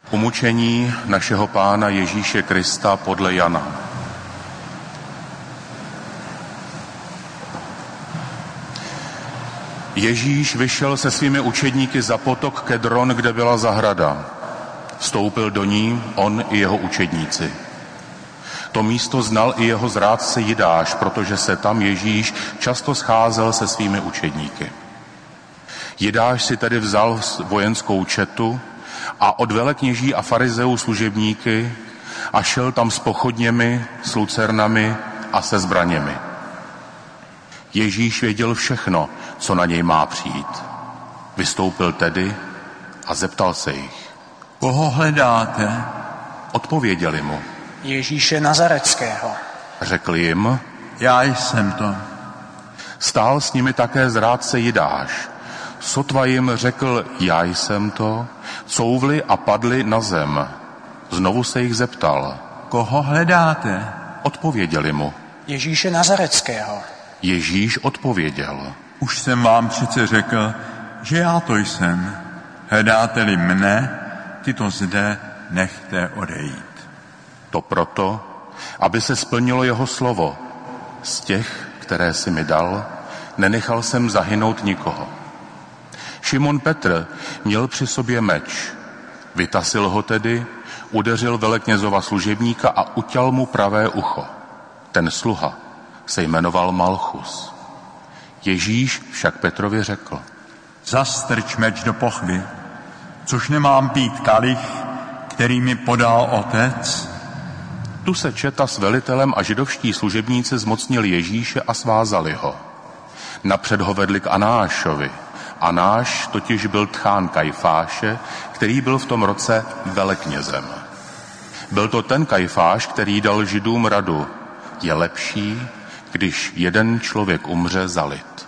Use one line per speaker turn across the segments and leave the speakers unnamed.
Umučení našeho Pána Ježíše Krista podle Jana. Ježíš vyšel se svými učedníky za potok Kedron, kde byla zahrada. Vstoupil do ní on i jeho učedníci. To místo znal i jeho zrádce Jidáš, protože se tam Ježíš často scházel se svými učedníky. Jidáš si tedy vzal vojenskou četu a od velekněží a farizeů služebníky a šel tam s pochodněmi, s lucernami a se zbraněmi. Ježíš věděl všechno, co na něj má přijít. Vystoupil tedy a zeptal se jich.
Koho hledáte?
Odpověděli mu.
Ježíše Nazareckého.
Řekl jim.
Já jsem to.
Stál s nimi také zrádce Jidáš. Sotva jim řekl, já jsem to, couvli a padli na zem. Znovu se jich zeptal.
Koho hledáte?
Odpověděli mu.
Ježíše Nazareckého.
Ježíš odpověděl.
Už jsem vám přece řekl, že já to jsem. Hledáte-li mne, tyto zde nechte odejít.
To proto, aby se splnilo jeho slovo. Z těch, které si mi dal, nenechal jsem zahynout nikoho. Šimon Petr měl při sobě meč. Vytasil ho tedy, udeřil veleknězova služebníka a uťal mu pravé ucho. Ten sluha se jmenoval Malchus. Ježíš však Petrovi řekl.
Zastrč meč do pochvy, což nemám pít kalich, který mi podal otec.
Tu se četa s velitelem a židovští služebníci zmocnili Ježíše a svázali ho. Napřed ho vedli k Anášovi. Anáš totiž byl tchán Kajfáše, který byl v tom roce veleknězem. Byl to ten Kajfáš, který dal Židům radu. Je lepší, když jeden člověk umře za lid.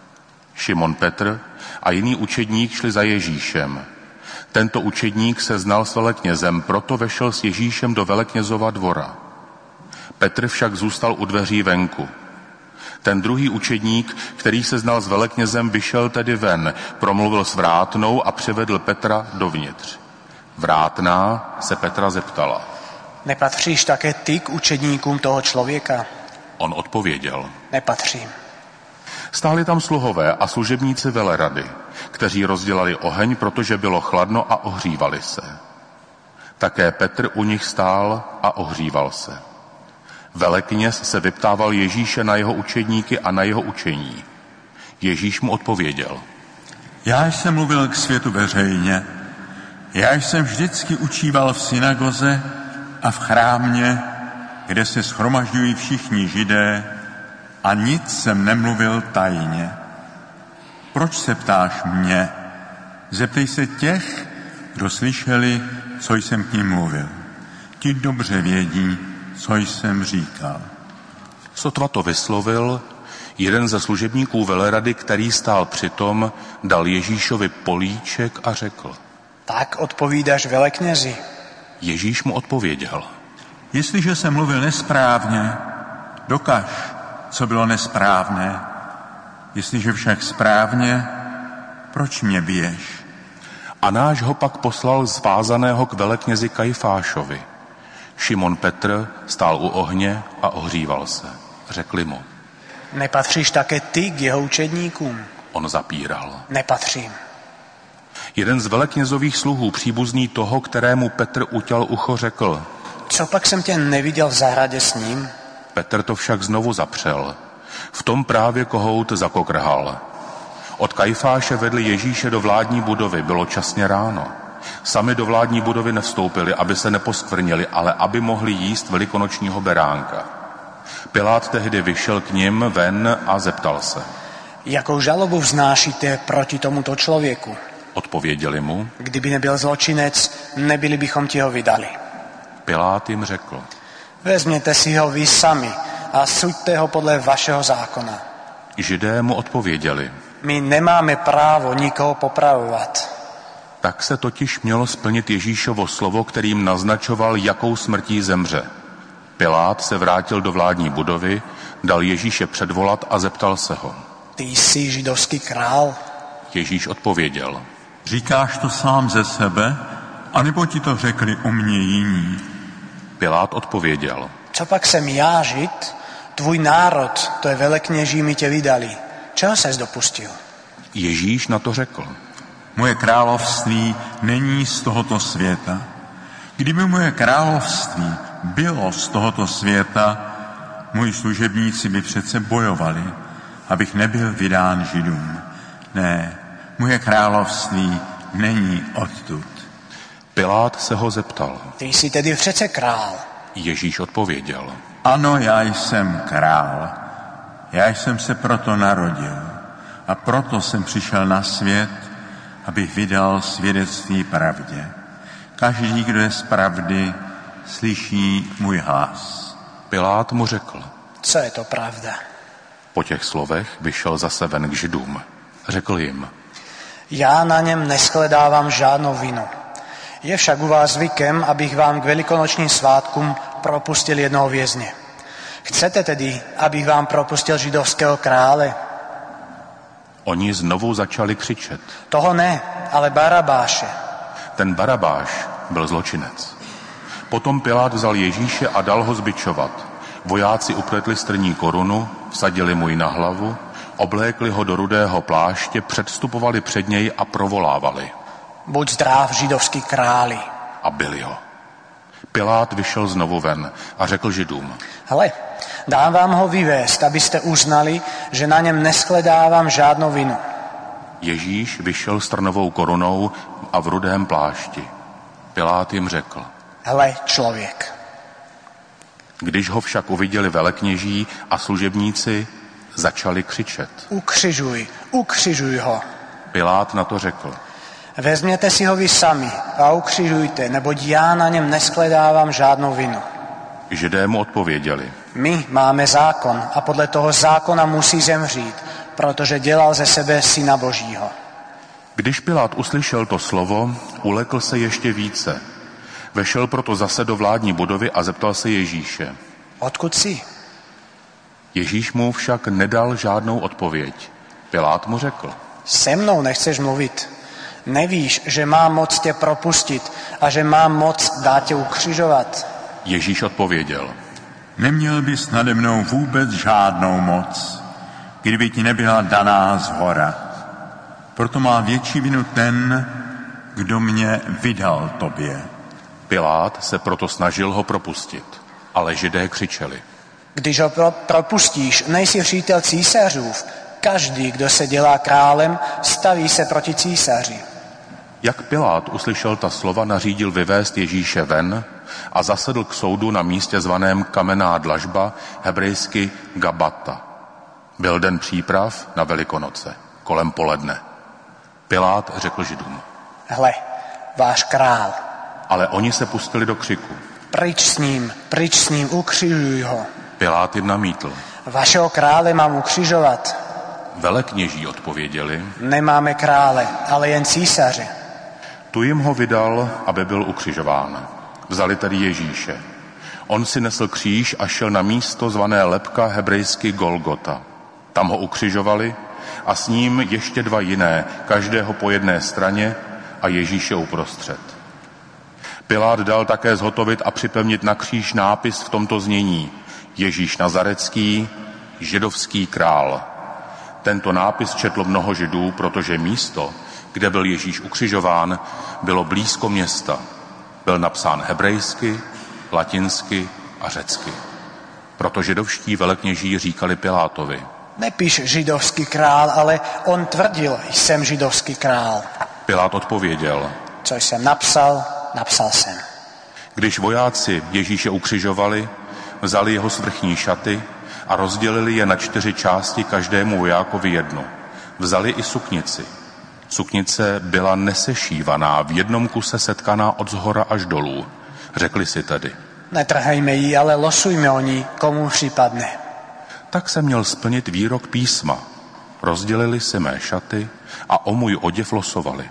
Šimon Petr a jiný učedník šli za Ježíšem. Tento učedník se znal s veleknězem, proto vešel s Ježíšem do veleknězova dvora. Petr však zůstal u dveří venku. Ten druhý učedník, který se znal s veleknězem, vyšel tedy ven, promluvil s vrátnou a přivedl Petra dovnitř. Vrátná se Petra zeptala.
Nepatříš také ty k učedníkům toho člověka?
On odpověděl.
Nepatřím.
Stáli tam sluhové a služebníci velerady, kteří rozdělali oheň, protože bylo chladno a ohřívali se. Také Petr u nich stál a ohříval se. Velekněz se vyptával Ježíše na jeho učedníky a na jeho učení. Ježíš mu odpověděl.
Já jsem mluvil k světu veřejně. Já jsem vždycky učíval v synagoze a v chrámě, kde se shromažďují všichni Židé, a nic jsem nemluvil tajně. Proč se ptáš mě? Zeptej se těch, kdo slyšeli, co jsem k ním mluvil. Ti dobře vědí, co jsem říkal.
Sotva to vyslovil, jeden ze služebníků velerady, který stál přitom, dal Ježíšovi políček a řekl.
Tak odpovídáš veleknězi.
Ježíš mu odpověděl.
Jestliže jsem mluvil nesprávně, dokaž, co bylo nesprávné. Jestliže však správně, proč mě biješ?
Anáš ho pak poslal zvázaného k veleknězi Kajfášovi. Šimon Petr stál u ohně a ohříval se. Řekli mu.
Nepatříš také ty k jeho učedníkům?
On zapíral.
Nepatřím.
Jeden z veleknězových sluhů, příbuzný toho, kterému Petr uťal ucho, řekl.
Co pak jsem tě neviděl v zahradě s ním?
Petr to však znovu zapřel. V tom právě kohout zakokrhal. Od Kajfáše vedli Ježíše do vládní budovy, bylo časně ráno. Sami do vládní budovy nevstoupili, aby se neposkvrnili, ale aby mohli jíst velikonočního beránka. Pilát tehdy vyšel k nim ven a zeptal se.
Jakou žalobu vznášíte proti tomuto člověku?
Odpověděli mu.
Kdyby nebyl zločinec, nebyli bychom ti ho vydali.
Pilát jim řekl.
Vezměte si ho vy sami a suďte ho podle vašeho zákona.
Židé mu odpověděli.
My nemáme právo nikoho popravovat.
Tak se totiž mělo splnit Ježíšovo slovo, kterým naznačoval, jakou smrtí zemře. Pilát se vrátil do vládní budovy, dal Ježíše předvolat a zeptal se ho.
Ty jsi židovský král?
Ježíš odpověděl.
Říkáš to sám ze sebe, anebo ti to řekli o mně jiní?
Pilát odpověděl:
Co pak jsem já žid? Tvůj národ, to je velekněží, mi tě vydali. Čeho ses dopustil?
Ježíš na to řekl:
Moje království není z tohoto světa. Kdyby moje království bylo z tohoto světa, moji služebníci by přece bojovali, abych nebyl vydán Židům. Ne, moje království není odtud.
Pilát se ho zeptal.
Ty jsi tedy přece král.
Ježíš odpověděl:
Ano, já jsem král. Já jsem se proto narodil a proto jsem přišel na svět, abych vydal svědectví pravdě. Každý, kdo je z pravdy, slyší můj hlas.
Pilát mu řekl:
Co je to pravda?
Po těch slovech vyšel zase ven k Židům. Řekl jim:
Já na něm neshledávám žádnou vinu. Je však u vás zvykem, abych vám k velikonočním svátkům propustil jednoho vězně. Chcete tedy, abych vám propustil židovského krále?
Oni znovu začali křičet.
Toho ne, ale Barabáše.
Ten Barabáš byl zločinec. Potom Pilát vzal Ježíše a dal ho zbičovat. Vojáci upletli strní korunu, vsadili mu ji na hlavu, oblékli ho do rudého pláště, předstupovali před něj a provolávali:
Buď zdrav, židovský králi.
A byli ho. Pilát vyšel znovu ven a řekl Židům:
Hle, dám vám ho vyvést, abyste uznali, že na něm neshledávám žádnou vinu.
Ježíš vyšel s trnovou korunou a v rudém plášti. Pilát jim řekl:
Hle, člověk.
Když ho však uviděli velekněží a služebníci, začali křičet.
Ukřižuj ho.
Pilát na to řekl:
Vezměte si ho vy sami a ukřižujte, neboť já na něm neshledávám žádnou vinu.
Židé mu odpověděli:
My máme zákon a podle toho zákona musí zemřít, protože dělal ze sebe syna Božího.
Když Pilát uslyšel to slovo, ulekl se ještě více. Vešel proto zase do vládní budovy a zeptal se Ježíše:
Odkud jsi?
Ježíš mu však nedal žádnou odpověď. Pilát mu řekl:
Se mnou nechceš mluvit. Nevíš, že mám moc tě propustit a že mám moc dát tě ukřižovat?
Ježíš odpověděl:
Neměl bys nade mnou vůbec žádnou moc, kdyby ti nebyla daná zhora. Proto má větší vinu ten, kdo mě vydal tobě.
Pilát se proto snažil ho propustit, ale Židé křičeli:
Když ho propustíš, nejsi přítel císařův. Každý, kdo se dělá králem, staví se proti císaři.
Jak Pilát uslyšel ta slova, nařídil vyvést Ježíše ven a zasedl k soudu na místě zvaném Kamenná dlažba, hebrejsky Gabata. Byl den příprav na Velikonoce, kolem poledne. Pilát řekl Židům:
Hle, váš král.
Ale oni se pustili do křiku:
Pryč s ním, ukřižuj ho.
Pilát jim namítl:
Vašeho krále mám ukřižovat.
Velekněží odpověděli:
Nemáme krále, ale jen císaře.
Tu jim ho vydal, aby byl ukřižován. Vzali tedy Ježíše. On si nesl kříž a šel na místo zvané lebka, hebrejsky Golgota. Tam ho ukřižovali a s ním ještě dva jiné, každého po jedné straně a Ježíše uprostřed. Pilát dal také zhotovit a připevnit na kříž nápis v tomto znění: Ježíš Nazarecký, židovský král. Tento nápis četlo mnoho Židů, protože místo, kde byl Ježíš ukřižován, bylo blízko města. Byl napsán hebrejsky, latinsky a řecky. Proto židovští velekněží říkali Pilátovi:
Nepíš židovský král, ale on tvrdil, jsem židovský král.
Pilát odpověděl:
Co jsem napsal, napsal jsem.
Když vojáci Ježíše ukřižovali, vzali jeho svrchní šaty a rozdělili je na 4 části, každému vojákovi jednu. Vzali i suknici. Suknice byla nesešívaná, v jednom kuse setkaná od zhora až dolů. Řekli si tedy:
Netrhejme ji, ale losujme o ní, komu připadne.
Tak se měl splnit výrok písma. Rozdělili si mé šaty a o můj oděv losovali.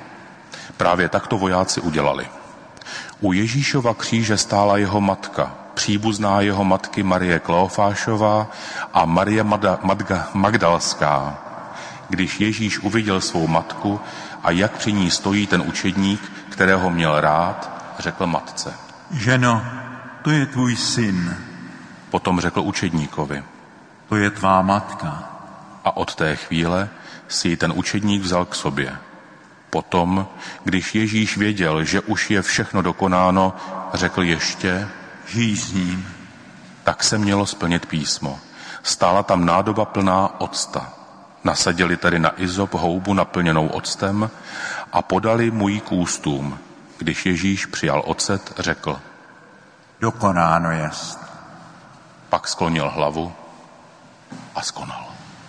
Právě takto vojáci udělali. U Ježíšova kříže stála jeho matka, příbuzná jeho matky Marie Kleofášová a Marie Magdalská. Když Ježíš uviděl svou matku a jak při ní stojí ten učedník, kterého měl rád, řekl matce:
Ženo, to je tvůj syn.
Potom řekl učedníkovi:
To je tvá matka.
A od té chvíle si ji ten učedník vzal k sobě. Potom, když Ježíš věděl, že už je všechno dokonáno, řekl ještě:
Žij s ním.
Tak se mělo splnit písmo. Stála tam nádoba plná octa. Nasadili tedy na izop houbu naplněnou octem a podali mu ji k ústům. Když Ježíš přijal ocet, řekl:
Dokonáno jest.
Pak sklonil hlavu a skonal.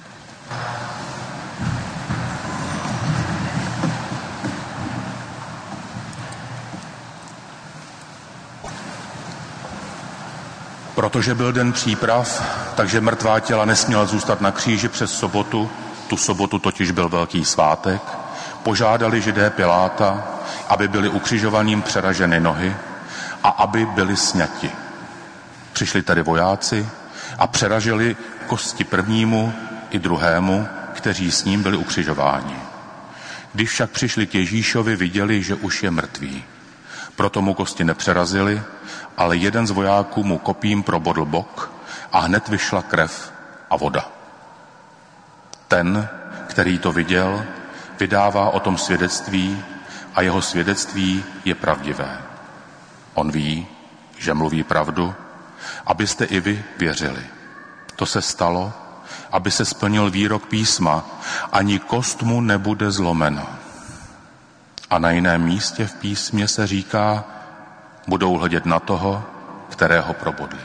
Protože byl den příprav, takže mrtvá těla nesměla zůstat na kříži přes sobotu, tu sobotu totiž byl velký svátek, požádali Židé Piláta, aby byli ukřižovaným přeraženy nohy a aby byli sňati. Přišli tedy vojáci a přeražili kosti prvnímu i druhému, kteří s ním byli ukřižováni. Když však přišli k Ježíšovi, viděli, že už je mrtvý. Proto mu kosti nepřerazili, ale jeden z vojáků mu kopím probodl bok a hned vyšla krev a voda. Ten, který to viděl, vydává o tom svědectví a jeho svědectví je pravdivé. On ví, že mluví pravdu, abyste i vy věřili. To se stalo, aby se splnil výrok písma, ani kost mu nebude zlomena. A na jiném místě v písmě se říká: budou hledět na toho, kterého probodli.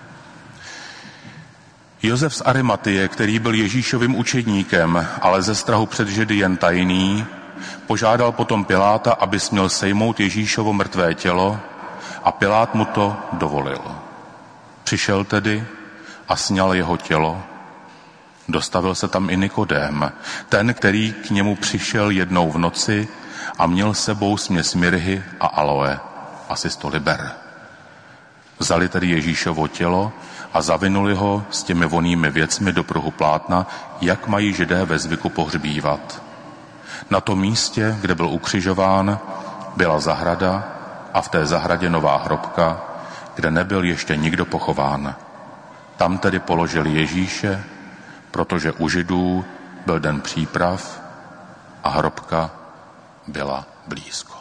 Josef z Arimatie, který byl Ježíšovým učedníkem, ale ze strachu před Židy jen tajný, požádal potom Piláta, aby směl sejmout Ježíšovo mrtvé tělo, a Pilát mu to dovolil. Přišel tedy a sňal jeho tělo. Dostavil se tam i Nikodém, ten, který k němu přišel jednou v noci a měl s sebou směs mirhy a aloe, asi 100 liber. Vzali tedy Ježíšovo tělo a zavinuli ho s těmi vonnými věcmi do pruhu plátna, jak mají Židé ve zvyku pohřbívat. Na tom místě, kde byl ukřižován, byla zahrada a v té zahradě nová hrobka, kde nebyl ještě nikdo pochován. Tam tedy položili Ježíše, protože u Židů byl den příprav a hrobka byla blízko.